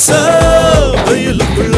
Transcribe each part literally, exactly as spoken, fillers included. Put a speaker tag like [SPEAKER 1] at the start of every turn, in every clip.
[SPEAKER 1] மாசம் வெயிலுக்குள்ள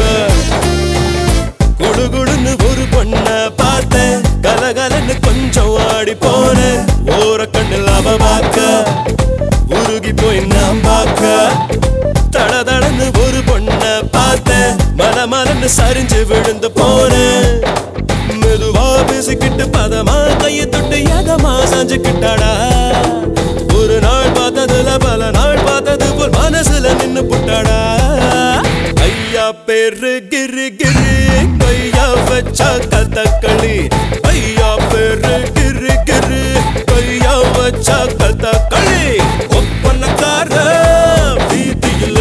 [SPEAKER 1] குடு குடுன்னு ஒரு பொண்ண பார்த்தேன் கலகலன்னு கொஞ்சம் ஆடி போனேன் ஓர கண்ணில் அவ பார்க்க உருகி போய் நான் பார்க்க தடதடன்னு ஒரு பொண்ண பார்த்தேன் மல மலன்னு சரிஞ்சு விழுந்து போனேன் மெதுவா பேசிக்கிட்டு பதமா கையை தொட்டு எதமா சாஞ்சுக்கிட்டாடா ஒரு நாள் பார்த்ததுல பல நாள் பார்த்தது போல் மனசுல நின்னு புட்டாடா ஐயா பேரு கிரு கிரு கையா வச்சா கதகளி ஐயா பேரு கிரு கிரு கையா வச்சா கதகளி ஒப்பனக்கார வீதியில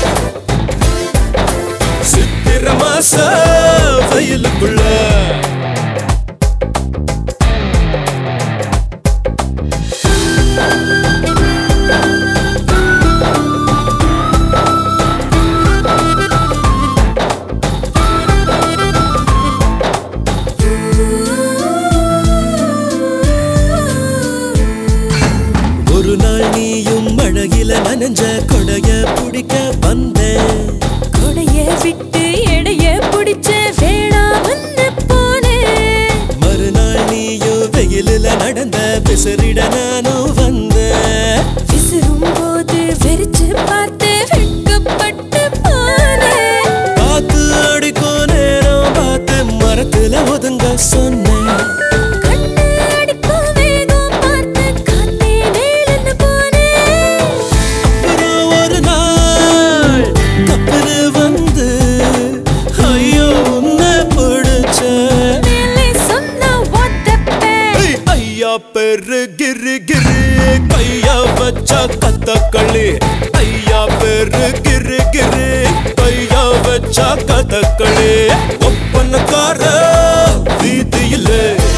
[SPEAKER 1] சித்திர மாச வெயிலுக்குள்ள ஒரு நாள் நீயும் மழையில நனைஞ்ச கொடைய பிடிக்க வந்தேன்
[SPEAKER 2] கொடைய விட்டு எடைய பிடிச்ச வேணாமன்னு போனேன்
[SPEAKER 1] மறுநாள் நீயும் வெயிலில நடந்த விசிறிட நானும் வந்தேன்
[SPEAKER 2] விசிறும் போது வெறிச்சு பார்த்து வெட்கப்பட்டு போனேன்
[SPEAKER 1] காத்து அடிக்கும் நேரம் பார்த்து மரத்துல ஒதுங்க சொன்னேன் பேரு கிரு கிரு கையா வச்சா கதகளி ஐயா பேரு கிரு கிரு கையா வச்சா கதகளி ஒப்பனக்கார வீதியில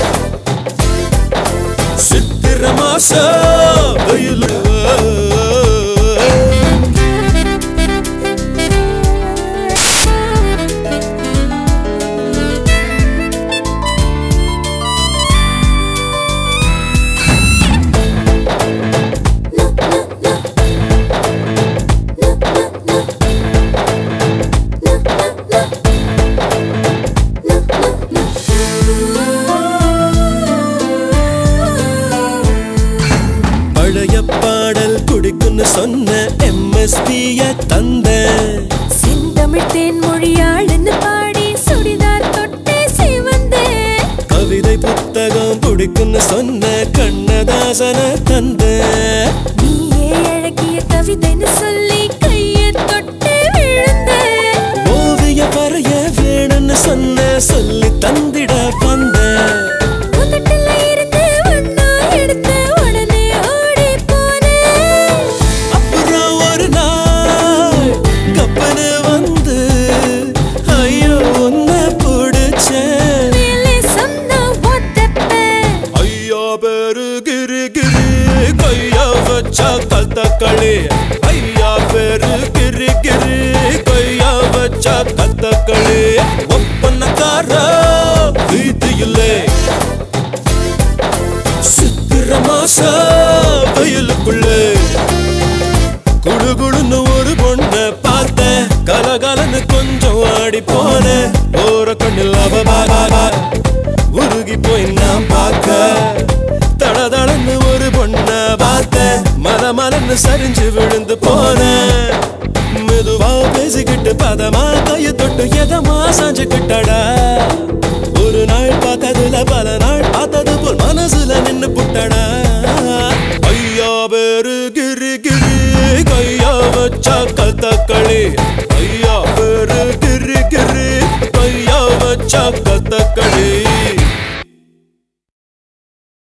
[SPEAKER 1] சித்திர மாச வெயிலுக்குள்ள பாடல் குடிக்குன்னு சொன்ன எம்எஸ்பிய தந்த
[SPEAKER 2] செந்தமிழ் தேன் மொழியாளுன்னு பாடி சுடிதார் தொட்டே சிவந்த
[SPEAKER 1] கவிதை புத்தகம் குடிக்குன்னு சொன்ன கண்ணதாசன தந்த
[SPEAKER 2] நீயே அழகிய கவிதைன்னு சொல்லி கையை தொட்டு விழுந்த
[SPEAKER 1] ஓவிய வரைய வேணும்னு சொன்ன சொல்லி தந்திட வந்த கதகளி ஐயா பேரு கிரு கிரு கையா வச்சா கதகளி ஒப்பனக்கார வீதியில சித்திர மாச வெயிலுக்குள்ள குடு குடுன்னு ஒரு பொண்ண பார்த்தேன் கலகலன்னு கொஞ்சம் ஆடி போனேன் ஓர கண்ணில் அவ பார்க்க உருகி போய் நான் பார்க்க தடதடன்னு ஒரு பொண்ண பார்த்தேன் மல மலன்னு சரிஞ்சு விழுந்து போனேன் மெதுவா பேசிக்கிட்டு பதமா கையை தொட்டு எதமா சாஞ்சுக்கிட்டடா ஒரு நாள் பார்த்ததுல பல நாள் பார்த்தது போல் மனசுல நின்னு புட்டடா ஐயா பேரு கிரு கிரு கையா வச்சா